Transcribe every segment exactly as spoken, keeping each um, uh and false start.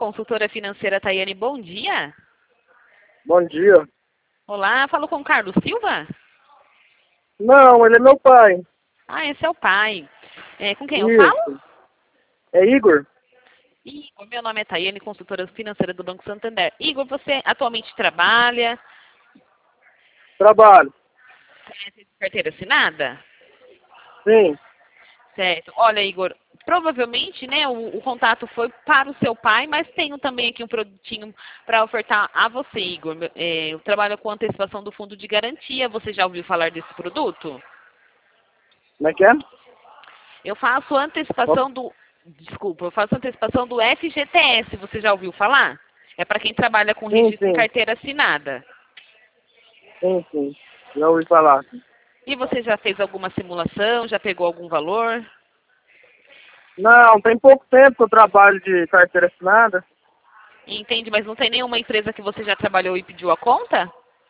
consultora financeira Tayane, bom dia. Bom dia. Olá, falo com o Carlos Silva? Não, ele é meu pai. Ah, esse é o pai. É, com quem eu Isso. falo? É Igor? Igor, meu nome é Tayane, consultora financeira do Banco Santander. Igor, você atualmente trabalha? Trabalho. Tem carteira assinada? Sim. Certo. Olha, Igor, provavelmente, né, o, o contato foi para o seu pai, mas tenho também aqui um produtinho para ofertar a você, Igor. É, eu trabalho com antecipação do fundo de garantia. Você já ouviu falar desse produto? Como é que é? Eu faço antecipação do... Desculpa, eu faço antecipação do F G T S. Você já ouviu falar? É para quem trabalha com Sim, registro em sim. carteira assinada. Sim, sim. Já ouvi falar. E você já fez alguma simulação? Já pegou algum valor? Não, tem pouco tempo que eu trabalho de carteira assinada. Entende, mas não tem nenhuma empresa que você já trabalhou e pediu a conta?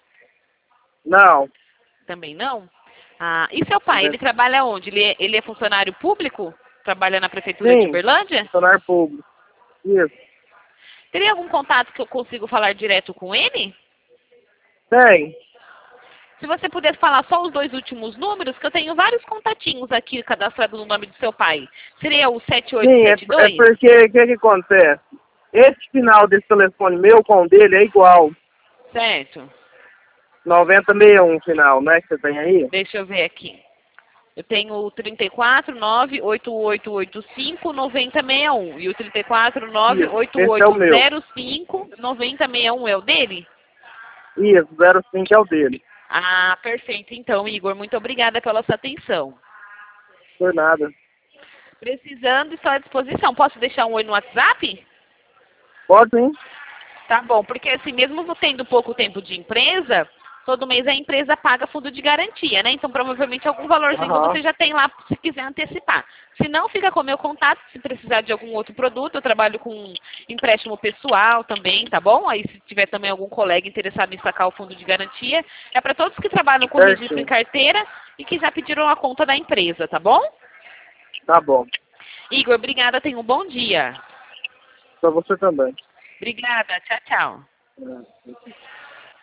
Não. Também não? Ah, e seu pai, ele trabalha onde? Ele é, ele é funcionário público? Trabalha na prefeitura de Sim, Uberlândia? funcionário público. Isso. Teria algum contato que eu consigo falar direto com ele? Tem. Se você puder falar só os dois últimos números, que eu tenho vários contatinhos aqui cadastrados no nome do seu pai. Seria o sete oito Sim, é, sete é dois? porque o que, que acontece? Esse final desse telefone meu com o dele é igual. Certo. noventa sessenta e um final, né? Que você tem aí? Deixa eu ver aqui. Eu tenho o trinta e quatro, nove, oito oito oito cinco, noventa sessenta e um. E o trinta e quatro, nove, Isso. oito Esse é o oito meu. zero cinco, noventa sessenta e um é o dele? Isso, zero cinco é o dele. Ah, perfeito. Então, Igor, muito obrigada pela sua atenção. Por nada. Precisando, estou à disposição. Posso deixar um oi no WhatsApp? Pode sim. Tá bom, porque assim, mesmo tendo pouco tempo de empresa, todo mês a empresa paga fundo de garantia, né? Então, provavelmente algum valorzinho Aham. você já tem lá se quiser antecipar. Se não, fica com o meu contato, se precisar de algum outro produto. Eu trabalho com empréstimo pessoal também, tá bom? Aí, se tiver também algum colega interessado em sacar o fundo de garantia, é para todos que trabalham com registro em Certinho. carteira e que já pediram a conta da empresa, tá bom? Tá bom. Igor, obrigada. Tenha um bom dia. Pra você também. Obrigada. Tchau, tchau. É.